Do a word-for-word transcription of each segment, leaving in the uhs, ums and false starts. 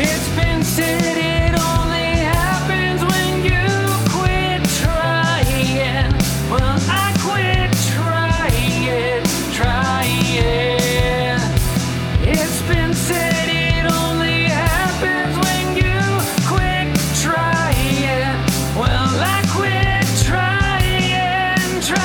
It's been said it only happens when you quit trying. Well, I quit trying, trying. It's been said it only happens when you quit trying. Well, I quit trying,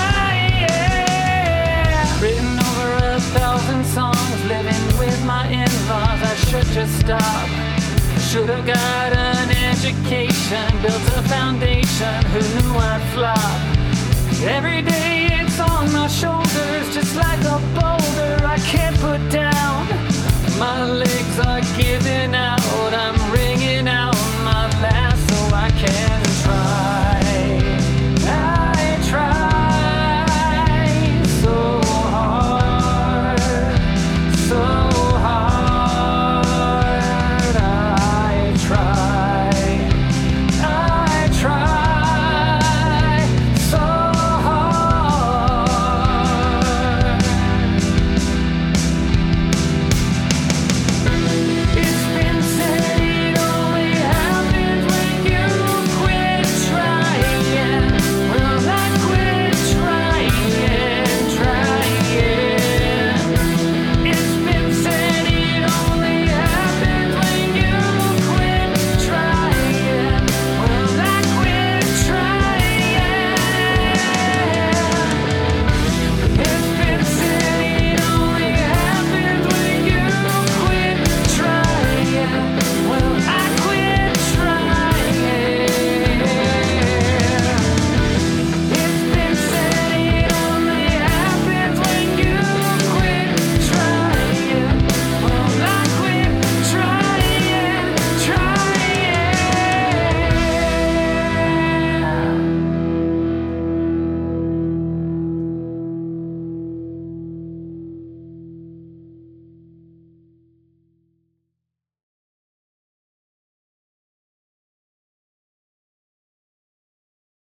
trying. Written over a thousand songs, living with my in-laws. I should just stop. Should have got an education, built a foundation. Who knew I'd flop? Every day it's on my shoulders, just like a boulder I can't put down.